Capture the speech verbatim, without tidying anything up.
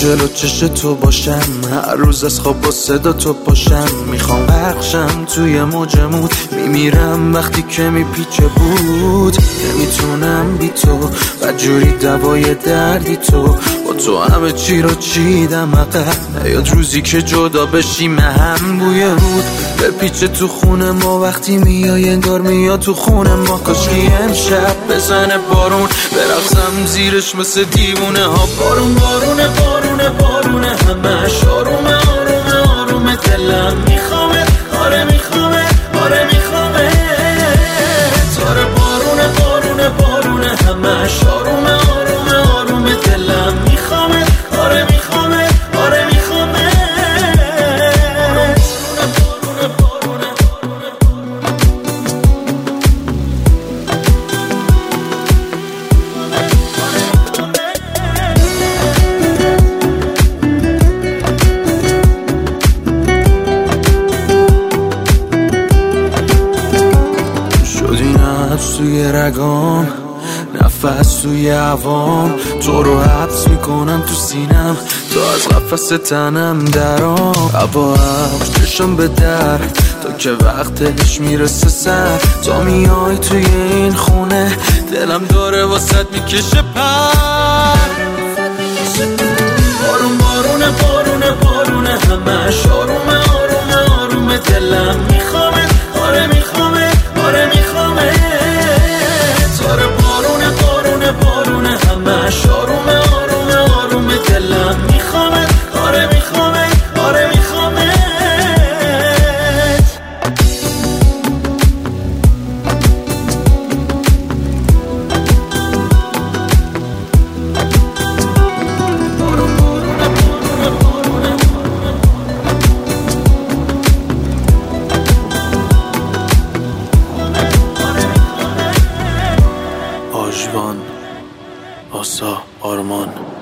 جلو چش تو باشم، هر روز از خواب با صدا تو پاشم. میخوام بخشم توی موجمود، میمیرم وقتی که میپیچه بود. نمیتونم بی تو، بدجوری دوای دردی تو. با تو همه چی رو چیدم عقب، نیاد روزی که جدا بشیم هم بوی رود بپیچه تو خونه ما. وقتی میای انگار میاد تو خونه ما. کاشکی امشب بزنه بارون، برقصم زیرش مثل دیوونه ها. بارون بارونه بارونه بارونه، همش آرومه آرومه آرومه. دلم میخوامه، آره میخوامه، آره میخوامه. تاره بارونه بارونه بارونه، همش آرومه آرومه آرومه. دلم میخوامه، آره میخوامه، آره میخوامه. بارونه بارونه شدی نبض توی رگام، نفس توی هوام. تو رو حبس میکنم تو سینم، تو از قفس تنم درام. هوا هوش چشم به در، تا که وقتش میرسه سر. تا میای توی این خونه، دلم داره واسط میکشه پر. بارون بارونه بارونه بارونه، همش آرومه آرومه آرومه. دلم میخوامه، آره میخوامه، آره میخوامه. تاره بارونه بارونه بارونه، همش آرومه آرومه آرومه. دلم میخوامه، آره میخوامه، آره میخوامه. آژوان، آسا، آرمان.